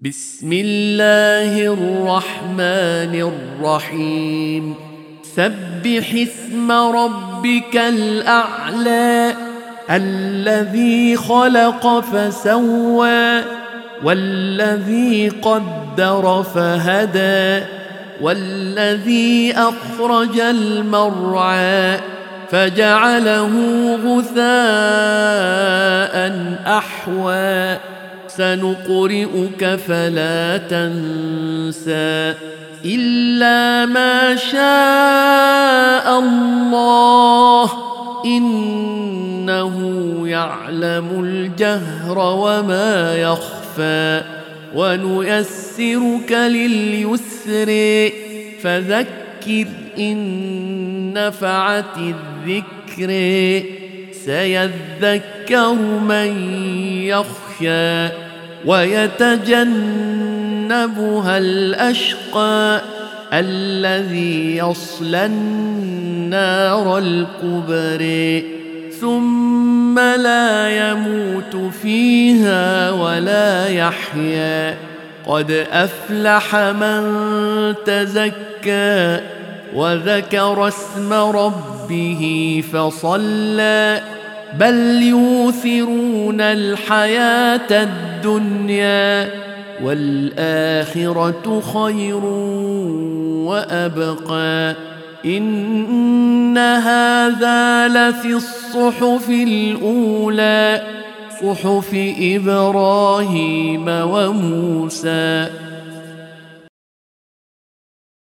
بسم الله الرحمن الرحيم سبح اسم ربك الأعلى الذي خلق فسوى والذي قدر فهدى والذي أخرج المرعى فجعله غثاء أحوى سنقرئك فلا تنسى إلا ما شاء الله إنه يعلم الجهر وما يخفى ونيسرك لليسر فذكر إن نفعت الذكر سيذكر من يخشى ويتجنبها الأشقى الذي يصلى النار الكبرى ثم لا يموت فيها ولا يحيا قد أفلح من تزكى وذكر اسم ربه فصلى بل يؤثرون الحياة الدنيا والآخرة خير وأبقى إن هذا لفي الصحف الأولى صحف إبراهيم وموسى